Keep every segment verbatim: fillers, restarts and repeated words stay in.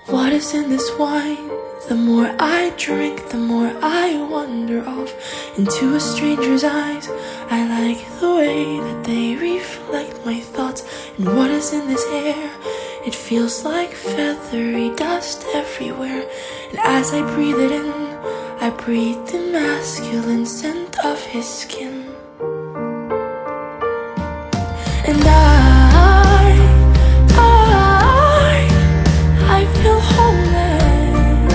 What is in this wine? The more I drink, the more I wander off into a stranger's eyes. I like the way that they reflect my thoughts. And what is in this air? It feels like feathery dust everywhere. And as I breathe it in, I breathe the masculine scent of his skin. And I, I, I feel homeless.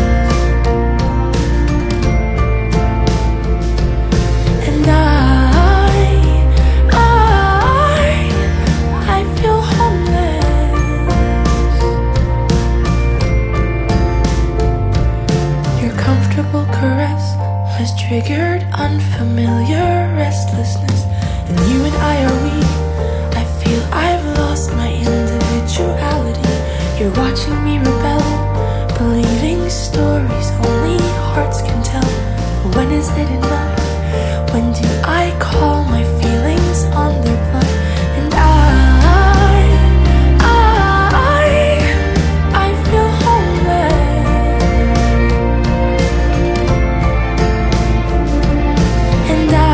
And I, I, I feel homeless. Your comfortable caress has triggered unfamiliar restlessness. And you and I are weak. I've lost my individuality. You're watching me rebel, believing stories only hearts can tell. But when is it enough? When do I call my feelings on their blood? And I, I, I feel homeless. And I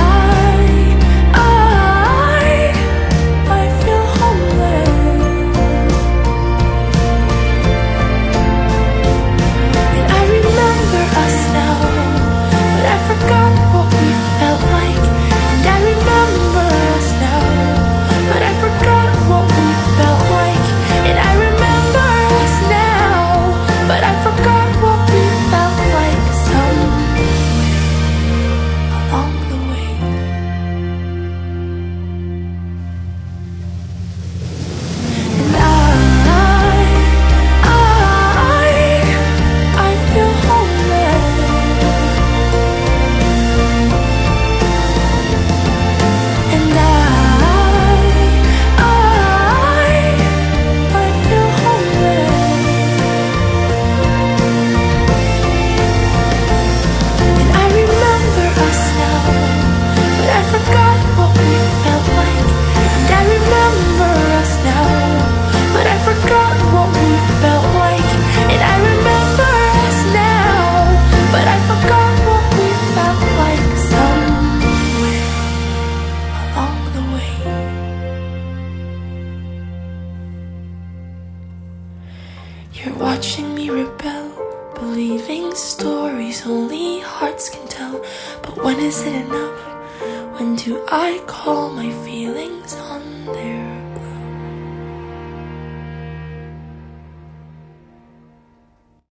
you're watching me rebel, believing stories only hearts can tell. But when is it enough? When do I call my feelings on their